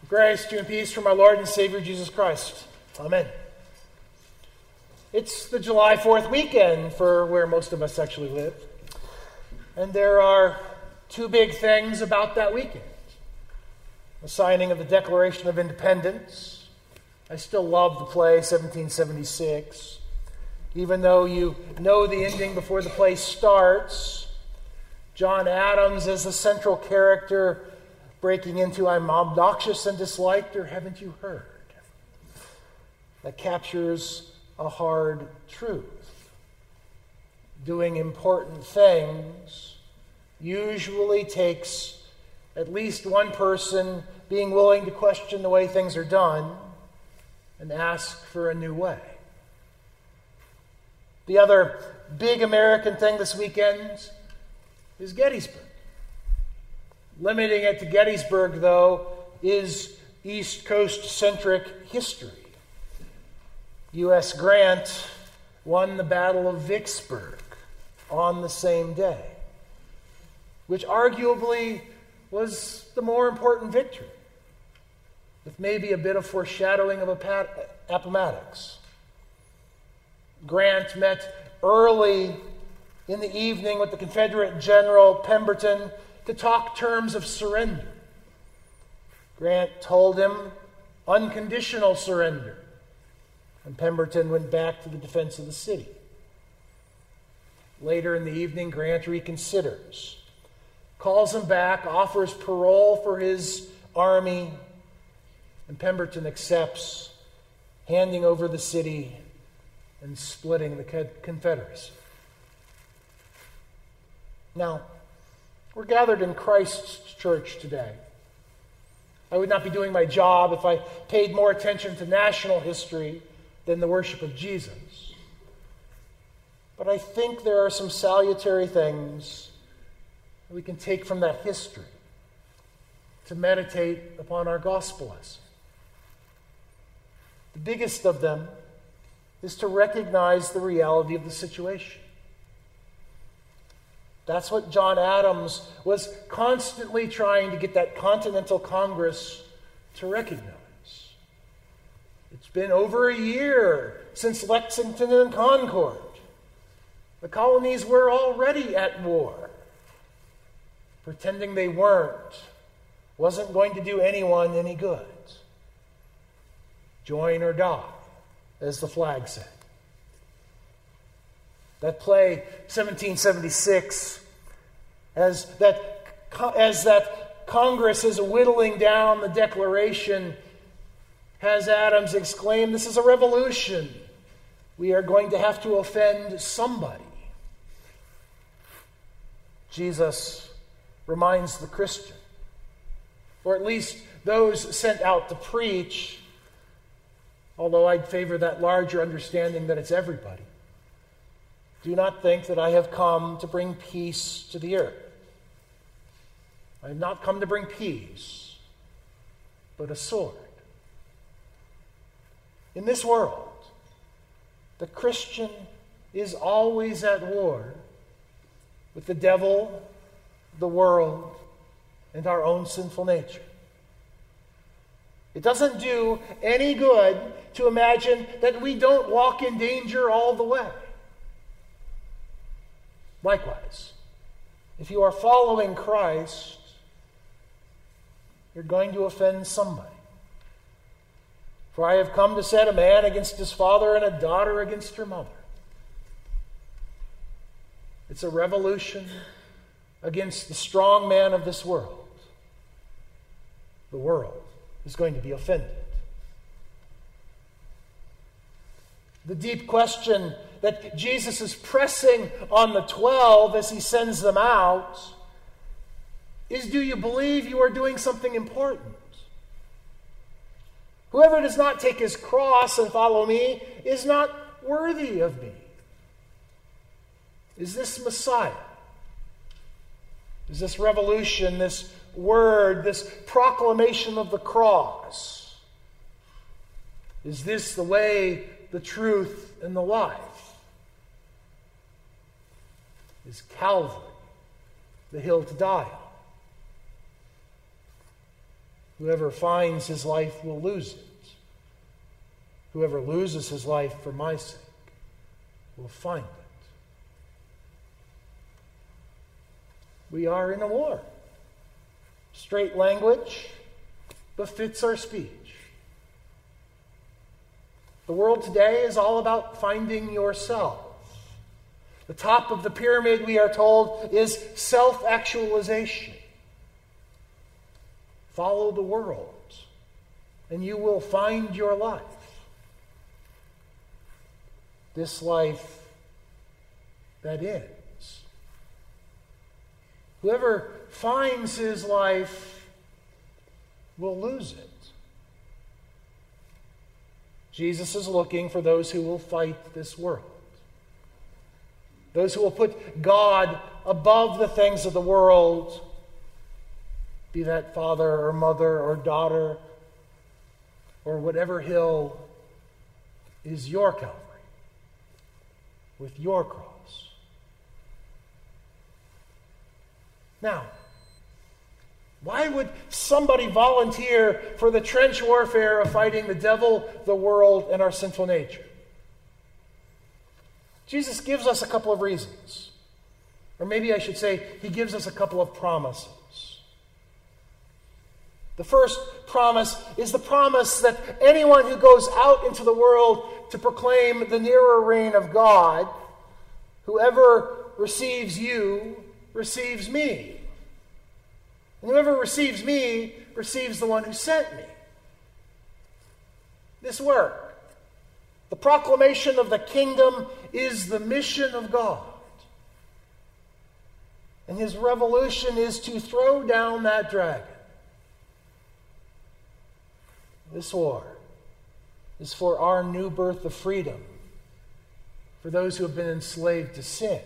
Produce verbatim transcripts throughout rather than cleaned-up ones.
Grace to you and peace from our Lord and Savior Jesus Christ. Amen. It's the July fourth weekend for where most of us actually live. And there are two big things about that weekend. The signing of the Declaration of Independence. I still love the play seventeen seventy-six. Even though you know the ending before the play starts, John Adams is the central character breaking into "I'm obnoxious and disliked, or haven't you heard?" That captures a hard truth. Doing important things usually takes at least one person being willing to question the way things are done and ask for a new way. The other big American thing this weekend is Gettysburg. Limiting it to Gettysburg, though, is East Coast-centric history. U S Grant won the Battle of Vicksburg on the same day, which arguably was the more important victory, with maybe a bit of foreshadowing of Appomattox. Grant met early in the evening with the Confederate General Pemberton to talk terms of surrender. Grant told him unconditional surrender, and Pemberton went back to the defense of the city. Later in the evening, Grant reconsiders, calls him back, offers parole for his army, and Pemberton accepts, handing over the city and splitting the Confederacy. Now, we're gathered in Christ's church today. I would not be doing my job if I paid more attention to national history than the worship of Jesus. But I think there are some salutary things that we can take from that history to meditate upon our gospel lesson. The biggest of them is to recognize the reality of the situation. That's what John Adams was constantly trying to get that Continental Congress to recognize. It's been over a year since Lexington and Concord. The colonies were already at war. Pretending they weren't wasn't going to do anyone any good. Join or die, as the flag said. That play, seventeen seventy-six, as that, as that Congress is whittling down the Declaration, has Adams exclaimed, "This is a revolution. We are going to have to offend somebody." Jesus reminds the Christian, or at least those sent out to preach, although I'd favor that larger understanding that it's everybody. Do not think that I have come to bring peace to the earth. I have not come to bring peace, but a sword. In this world, the Christian is always at war with the devil, the world, and our own sinful nature. It doesn't do any good to imagine that we don't walk in danger all the way. Likewise, if you are following Christ, you're going to offend somebody. For I have come to set a man against his father and a daughter against her mother. It's a revolution against the strong man of this world. The world is going to be offended. The deep question that Jesus is pressing on the twelve as he sends them out is, do you believe you are doing something important? Whoever does not take his cross and follow me is not worthy of me. Is this Messiah? Is this revolution, this word, this proclamation of the cross? Is this the way, the truth, and the life? Is Calvary the hill to die on? Whoever finds his life will lose it. Whoever loses his life for my sake will find it. We are in a war. Straight language befits our speech. The world today is all about finding yourself. The top of the pyramid, we are told, is self-actualization. Follow the world, and you will find your life. This life that ends. Whoever finds his life will lose it. Jesus is looking for those who will fight this world. Those who will put God above the things of the world, be that father or mother or daughter or whatever hill is your Calvary, with your cross. Now, why would somebody volunteer for the trench warfare of fighting the devil, the world, and our sinful nature? Jesus gives us a couple of reasons. Or maybe I should say, he gives us a couple of promises. The first promise is the promise that anyone who goes out into the world to proclaim the nearer reign of God, whoever receives you, receives me. And whoever receives me, receives the one who sent me. This work, the proclamation of the kingdom, is the mission of God. And his revolution is to throw down that dragon. This war is for our new birth of freedom, for those who have been enslaved to sin.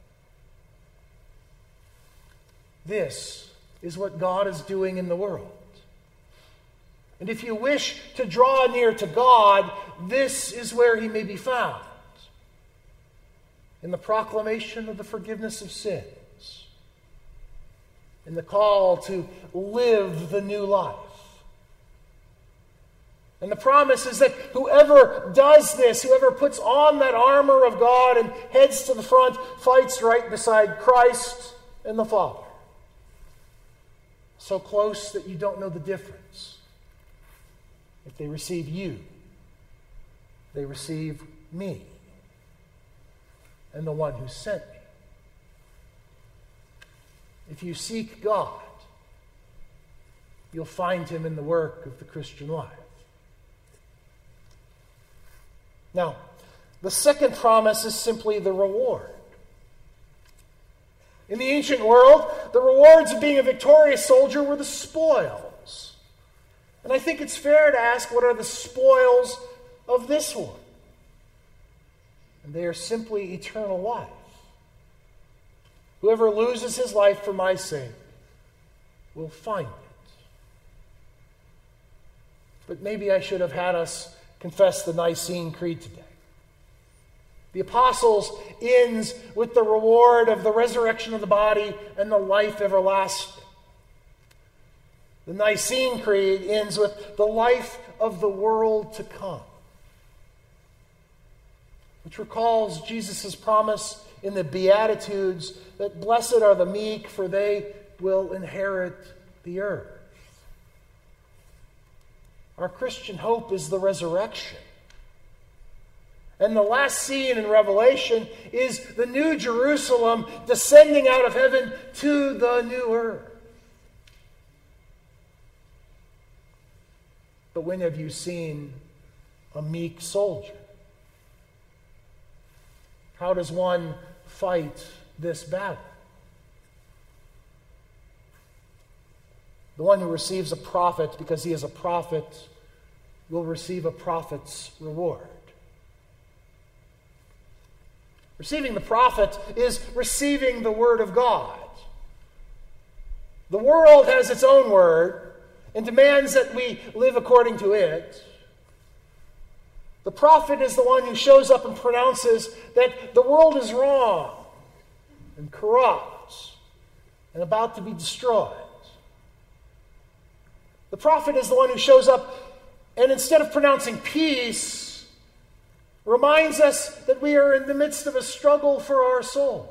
This is what God is doing in the world. And if you wish to draw near to God, this is where he may be found. In the proclamation of the forgiveness of sins. In the call to live the new life. And the promise is that whoever does this, whoever puts on that armor of God and heads to the front, fights right beside Christ and the Father. So close that you don't know the difference. If they receive you, they receive me and the one who sent me. If you seek God, you'll find him in the work of the Christian life. Now, the second promise is simply the reward. In the ancient world, the rewards of being a victorious soldier were the spoils. And I think it's fair to ask, what are the spoils of this war? And they are simply eternal life. Whoever loses his life for my sake will find it. But maybe I should have had us confess the Nicene Creed today. The Apostles' ends with the reward of the resurrection of the body and the life everlasting. The Nicene Creed ends with the life of the world to come, which recalls Jesus' promise in the Beatitudes that blessed are the meek, for they will inherit the earth. Our Christian hope is the resurrection. And the last scene in Revelation is the new Jerusalem descending out of heaven to the new earth. But when have you seen a meek soldier? How does one fight this battle? The one who receives a prophet because he is a prophet will receive a prophet's reward. Receiving the prophet is receiving the word of God. The world has its own word and demands that we live according to it. The prophet is the one who shows up and pronounces that the world is wrong and corrupt and about to be destroyed. The prophet is the one who shows up and instead of pronouncing peace, reminds us that we are in the midst of a struggle for our souls.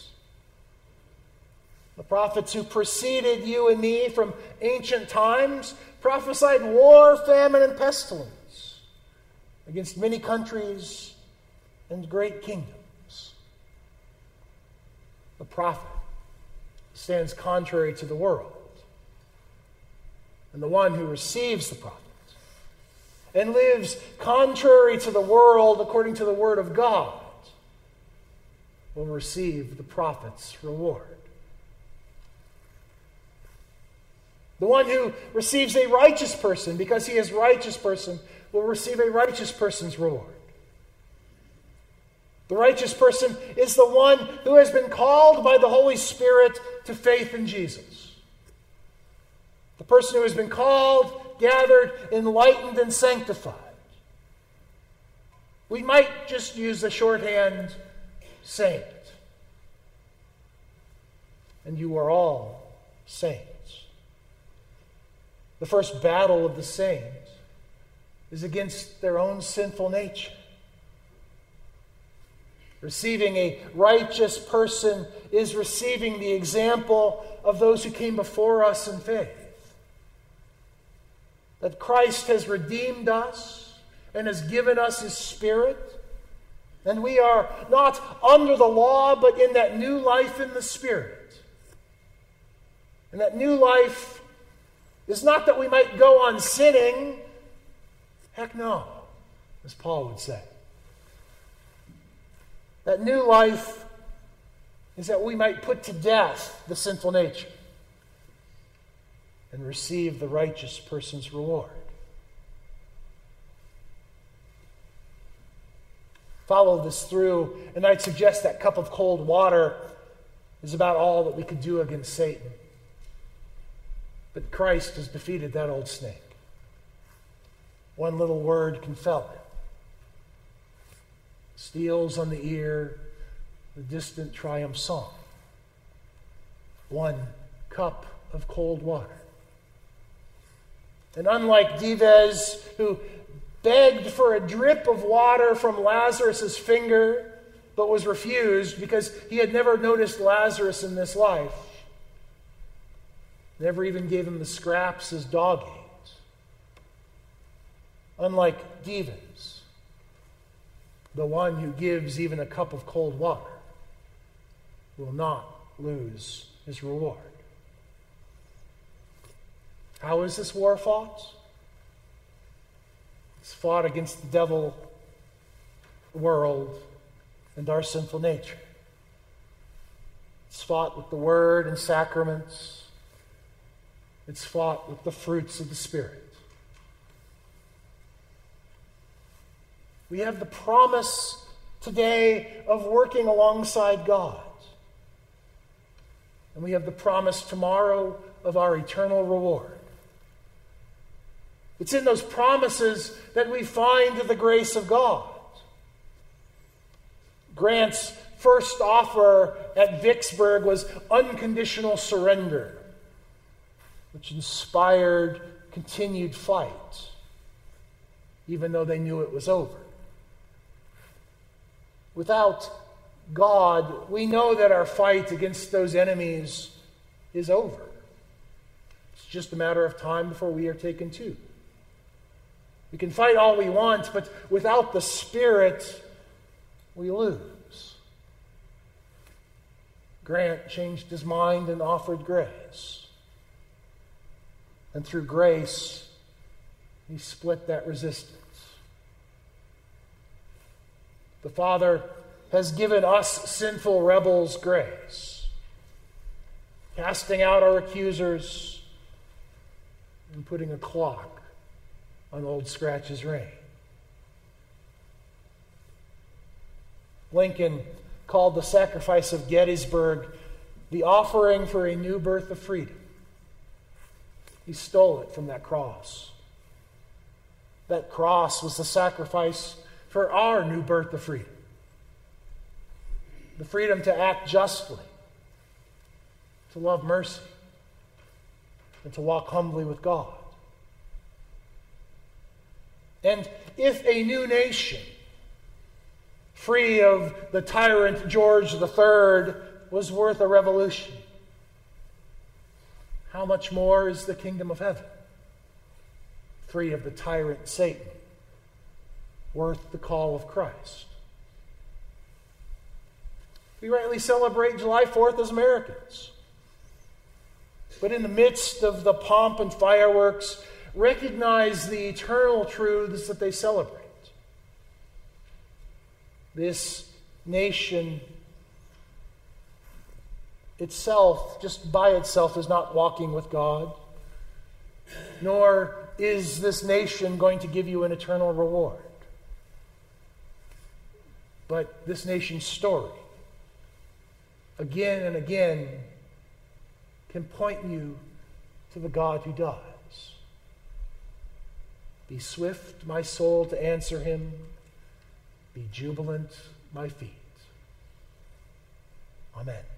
The prophets who preceded you and me from ancient times prophesied war, famine, and pestilence against many countries and great kingdoms. The prophet stands contrary to the world. And the one who receives the prophet and lives contrary to the world according to the word of God will receive the prophet's reward. The one who receives a righteous person because he is a righteous person will receive a righteous person's reward. The righteous person is the one who has been called by the Holy Spirit to faith in Jesus. The person who has been called, gathered, enlightened, and sanctified. We might just use the shorthand saint. And you are all saints. The first battle of the saints is against their own sinful nature. Receiving a righteous person is receiving the example of those who came before us in faith. That Christ has redeemed us and has given us His Spirit. And we are not under the law, but in that new life in the Spirit. And that new life is not that we might go on sinning. Heck no, as Paul would say. That new life is that we might put to death the sinful nature and receive the righteous person's reward. Follow this through, and I'd suggest that cup of cold water is about all that we could do against Satan. But Christ has defeated that old snake. One little word can fell him. Steals on the ear the distant triumph song. One cup of cold water. And unlike Dives, who begged for a drip of water from Lazarus' finger, but was refused because he had never noticed Lazarus in this life, never even gave him the scraps his dog ate. Unlike Dives, the one who gives even a cup of cold water will not lose his reward. How is this war fought? It's fought against the devil, the world, and our sinful nature. It's fought with the word and sacraments. It's fought with the fruits of the Spirit. We have the promise today of working alongside God. And we have the promise tomorrow of our eternal reward. It's in those promises that we find the grace of God. Grant's first offer at Vicksburg was unconditional surrender, which inspired continued fight, even though they knew it was over. Without God, we know that our fight against those enemies is over. It's just a matter of time before we are taken too. We can fight all we want, but without the Spirit, we lose. Grant changed his mind and offered grace. And through grace, he split that resistance. The Father has given us sinful rebels grace, casting out our accusers and putting a clock on Old Scratch's reign. Lincoln called the sacrifice of Gettysburg the offering for a new birth of freedom. He stole it from that cross. That cross was the sacrifice for our new birth of freedom. The freedom to act justly, to love mercy, and to walk humbly with God. And if a new nation, free of the tyrant George the Third, was worth a revolution, how much more is the kingdom of heaven, free of the tyrant Satan, worth the call of Christ? We rightly celebrate July fourth as Americans. But in the midst of the pomp and fireworks, recognize the eternal truths that they celebrate. This nation itself, just by itself, is not walking with God, nor is this nation going to give you an eternal reward. But this nation's story, again and again, can point you to the God who does. Be swift, my soul, to answer him. Be jubilant, my feet. Amen.